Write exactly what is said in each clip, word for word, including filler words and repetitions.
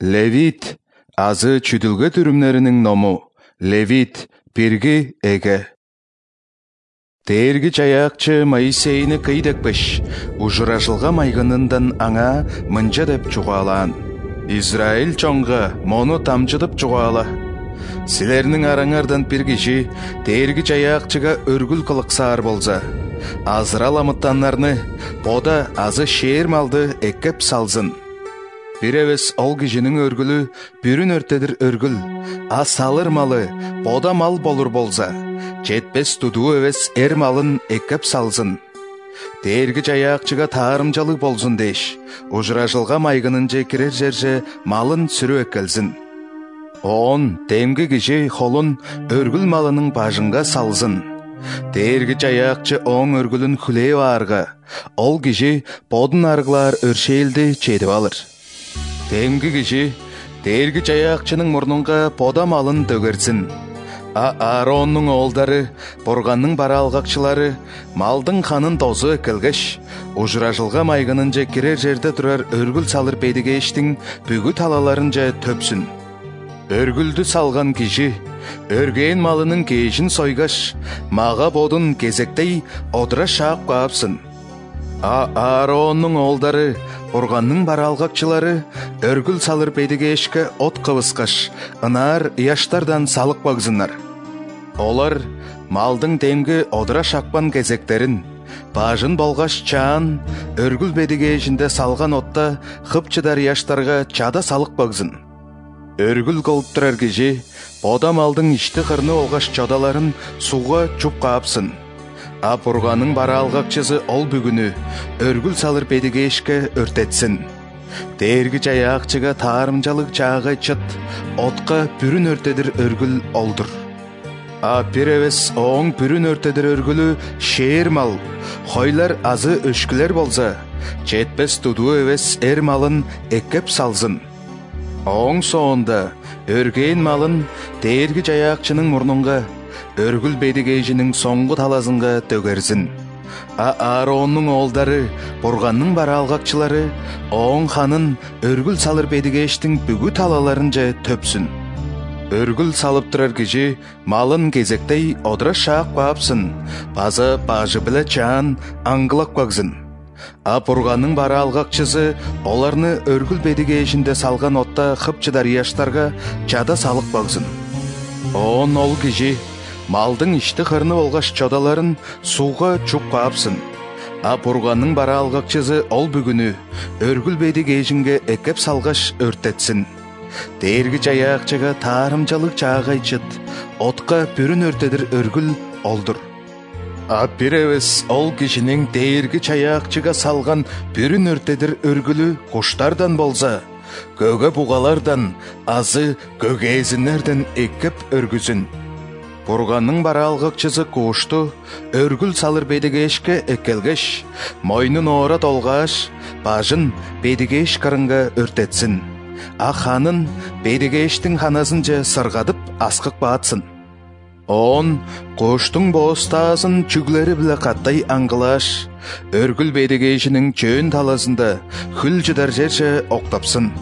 Левит, азы чүдүлгө түрүмнөрүнүн ному. Левит, бирги эге. Тээрги чаякчы Моисейни кыйдекпеш, ужуражылга майгынындан аңа мынча деп чугаалаан. Израиль чоңга мону тамчыдып чугаала. Силернин араңардан бир киши тээрги чаякчыга өргүл кылыксаар болса, азыраламыттаннарны бода азы шээр малды эккеп салзын. Бир эвес ол кишинин өргүлү бүрүн өртедир өргүл, а салыр малы бода мал болур болса, жетпес тудуу эвес эр малын эккеп салзын. Тээрги чаякчыга таарымчалык болсун деш, ужуражылга майгынын же кирер жерже малын сүрүп эккелсин. Он темги киши холун өргүл малынын бажынга салзын. Тээрги чаякчы оң өргүлүн хүлээ баарга, ол киши бодун аргылаар өршээлди чедип алыр. Темги киши тээрги чаякчынын мурнунга бода малын төгөрсүн. А Аароннун оолдары, бурганнын бараалгакчылары малдын ханын тозу экелгеш, ужуражылга майгынын же кирер жерде турар өргүл салыр бедигештин бүгү талаларын же төпсүн. Өргүлдү салган киши өргөөн малынын кешин сойгаш, мага бодун кезектей одура шаап каапсын. А Аароннун оолдары, бурганнын бараалгакчылары өргүл салыр бедигешке от кыбыскаш, ынаар яштардан салык багзынар. Олар малдың темги одура шакпан кезектерин, бажын болгаш чаан өргүл бедигешинде салган отта хыпчыдар яштарга чада салык багзын. Өргүл кылып турар киши бода малдың ишти кырны олгаш чодаларын суга чуп каапсын. А бурганын бараалгакчысы ол бүгүнү өргүл салыр бедигешке өртетсин. Тээрги чаякчыга таарымчалык чаагы чыт, отка бүрүн өртедир өргүл олдур. А бир эвес оң бүрүн өртедир өргүлү шээр мал, хойлар азы өшкүлер болса, жетпес тудуу эвес эр малын эккеп салзын. Оң соонда өргөөн малын тээрги чаякчынын мурнунга, өргүл бедигейжинин соңгу талазынга төгөрсүн. А Аароннун оолдары, бурганнын бараалгакчылары оң ханын өргүл салыр бедигештин бүгү талаларын же төпсүн. Өргүл салып турар киши малын кезектей одура шаап каапсын, базы бажы биле чаан аңгылак багзын. А бурганнын бараалгакчысы оларны өргүл бедигешинде салган отта хыпчыдар яштарга чада салык багзын. Он ол киши малдың ишти кырны болгаш чодаларын сууга чуп каапсын. А бурганнын бараалгакчысы ол бүгүнү өргүл бедигешинге эккеп салгаш өртетсин. Тээрги чаякчыга таарымчалык чаагай чыт, отка бүрүн өртедир өргүл олдур. А бир эвес ол кишинин тээрги чаякчыга салган бүрүн өртедир өргүлү куштардан болса, көгө бугалардан, азы көгезинерден эккеп өргүзүн. Бурганнын бараалгакчысы кушту өргүл салыр бедигешке экелгеш, мойнун оора толгаш, бажын бедигеш кырынга өртетсин. А ханын бедигештин ханасын же сыргадып аскык баатсын. Он куштун боостаасын чүглери биле каттай аңгылаш, өргүл бедигешинин чөөн таласында хүл жыдар жерче октапсын.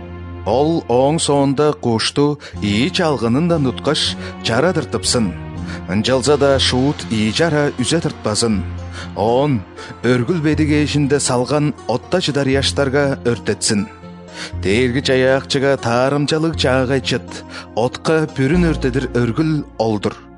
Ол оң соонда кушту ии чалгынын да нуткаш чара тыртыпсын. Ынжалса да шуут ии жара үзе тыртпасын. Он өргүл бедигешинде салган отта жыдар яштарга өртетсин. Тээрги чаякчыга таарымчалык чаагай чыт, отка бүрүн өртедир өргүл олдур.